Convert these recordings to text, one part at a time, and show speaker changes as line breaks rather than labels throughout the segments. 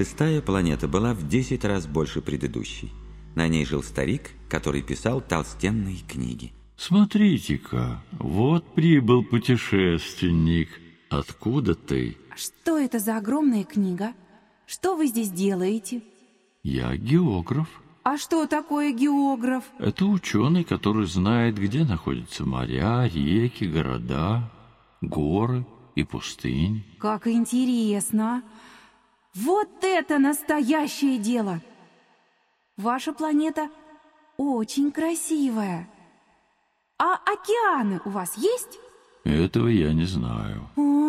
6-я планета была в 10 раз больше предыдущей. На ней жил старик, который писал толстенные книги.
Смотрите-ка, вот прибыл путешественник. Откуда ты?
Что это за огромная книга? Что вы здесь делаете?
Я географ.
А что такое географ?
Это ученый, который знает, где находятся моря, реки, города, горы и пустыни.
Как интересно! Вот это настоящее дело! Ваша планета очень красивая. А океаны у вас есть?
Этого я не знаю.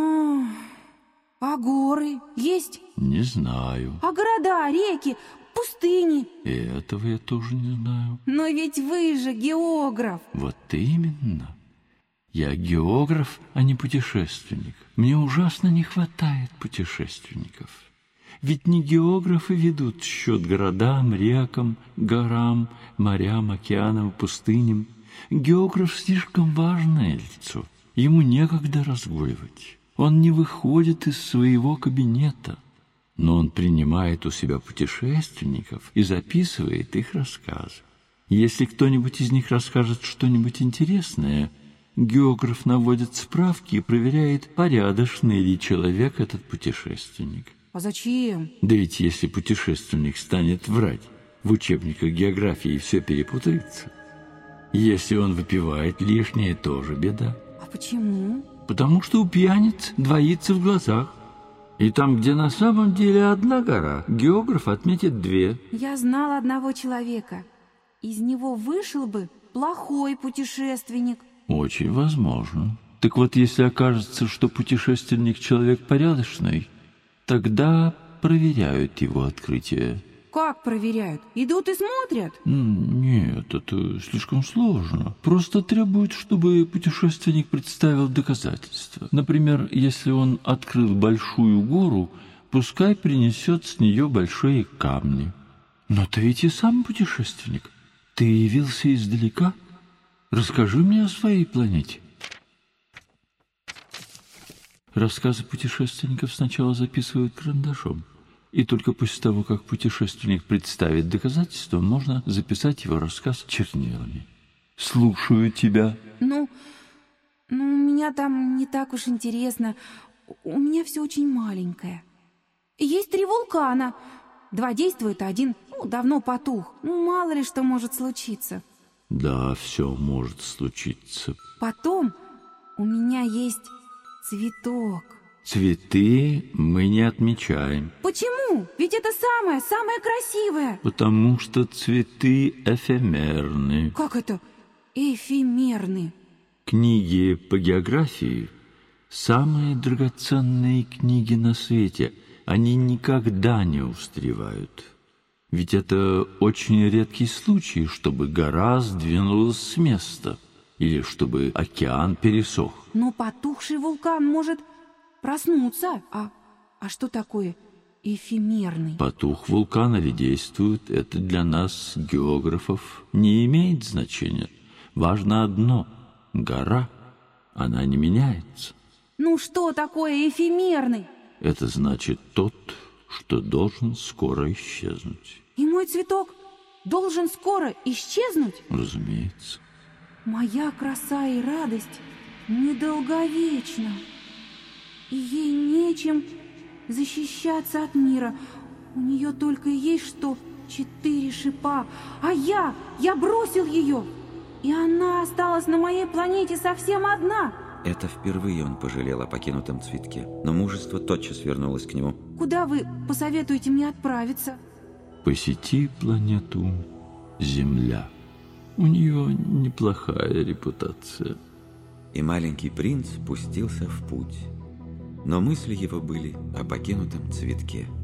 А горы есть?
Не знаю.
А города, реки, пустыни?
Этого я тоже не знаю.
Но ведь вы же географ.
Вот именно. Я географ, а не путешественник. Мне ужасно не хватает путешественников. Ведь не географы ведут счет городам, рекам, горам, морям, океанам, пустыням. Географ слишком важное лицо. Ему некогда разгуливать. Он не выходит из своего кабинета. Но он принимает у себя путешественников и записывает их рассказы. Если кто-нибудь из них расскажет что-нибудь интересное, географ наводит справки и проверяет, порядочный ли человек этот путешественник.
А зачем?
Да ведь если путешественник станет врать, в учебниках географии все перепутается. Если он выпивает лишнее, тоже беда.
А почему?
Потому что у пьяниц двоится в глазах. И там, где на самом деле одна гора, географ отметит 2.
Я знала одного человека. Из него вышел бы плохой путешественник.
Очень возможно. Так вот, если окажется, что путешественник человек порядочный, тогда проверяют его открытие.
Как проверяют? Идут и смотрят?
Нет, это слишком сложно. Просто требуют, чтобы путешественник представил доказательства. Например, если он открыл большую гору, пускай принесет с нее большие камни. Но ты ведь и сам путешественник. Ты явился издалека. Расскажи мне о своей планете. Рассказы путешественников сначала записывают карандашом. И только после того, как путешественник представит доказательства, можно записать его рассказ чернилами. Слушаю тебя.
Ну, у меня там не так уж интересно. У меня все очень маленькое. Есть 3 вулкана. 2 действуют, а 1, давно потух. Мало ли что может случиться.
Да, все может случиться.
Потом у меня есть цветок.
Цветы мы не отмечаем.
Почему? Ведь это самое красивое.
Потому что цветы эфемерны.
Как это эфемерны?
Книги по географии – самые драгоценные книги на свете. Они никогда не устаревают. Ведь это очень редкий случай, чтобы гора сдвинулась с места или чтобы океан пересох.
Но потухший вулкан может проснуться. А что такое эфемерный?
Потух вулкан или действует, это для нас, географов, не имеет значения. Важно одно – гора, она не меняется.
Ну что такое эфемерный?
Это значит тот, что должен скоро исчезнуть.
И мой цветок должен скоро исчезнуть?
Разумеется.
Моя краса и радость недолговечна. И ей нечем защищаться от мира. У нее только и есть что 4 шипа. А я бросил ее. И она осталась на моей планете совсем одна.
Это впервые он пожалел о покинутом цветке. Но мужество тотчас вернулось к нему.
Куда вы посоветуете мне отправиться?
Посети планету Земля. У нее неплохая репутация.
И маленький принц пустился в путь. Но мысли его были о покинутом цветке.